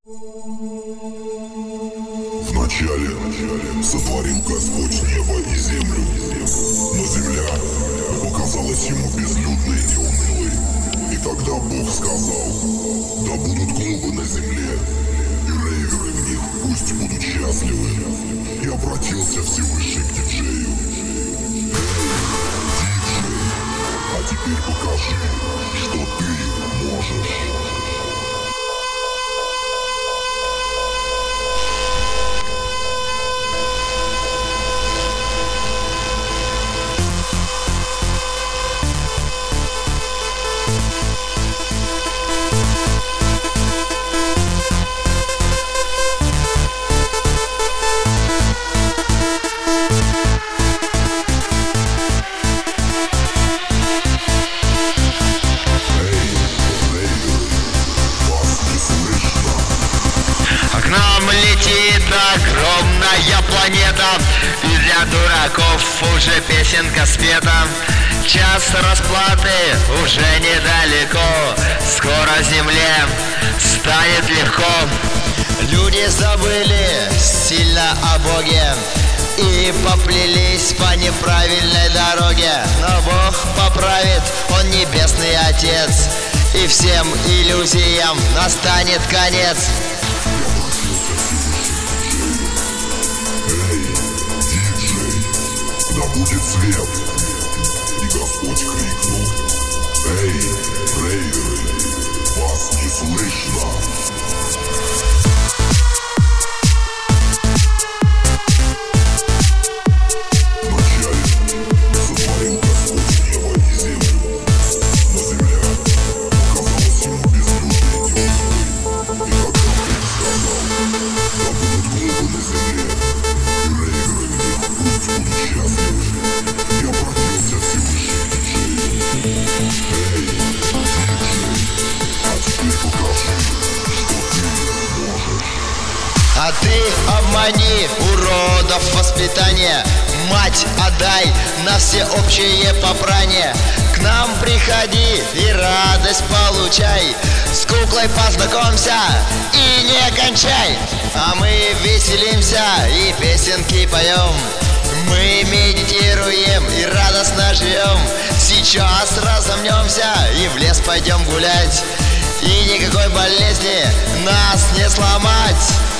Вначале сотворил Господь небо и землю, но земля показалась ему безлюдной и унылой. И тогда Бог сказал: да будут клубы на земле, и рейверы в них пусть будут счастливы. И обратился Всевышний к диджею: диджей, а теперь покажи, что ты можешь. Летит огромная планета, и для дураков уже песенка спета. Час расплаты уже недалеко, скоро земле станет легко. Люди забыли сильно о Боге и поплелись по неправильной дороге. Но Бог поправит, Он небесный Отец, и всем иллюзиям настанет конец. Да будет свет. И Господь крикнул: эй, рейверы, вас не слышно. А ты обмани уродов воспитания, мать отдай на всеобщее попрание. К нам приходи и радость получай, с куклой познакомься и не кончай. А мы веселимся и песенки поем, мы медитируем и радостно живем. Сейчас разомнемся и в лес пойдем гулять, и никакой болезни нас не сломать.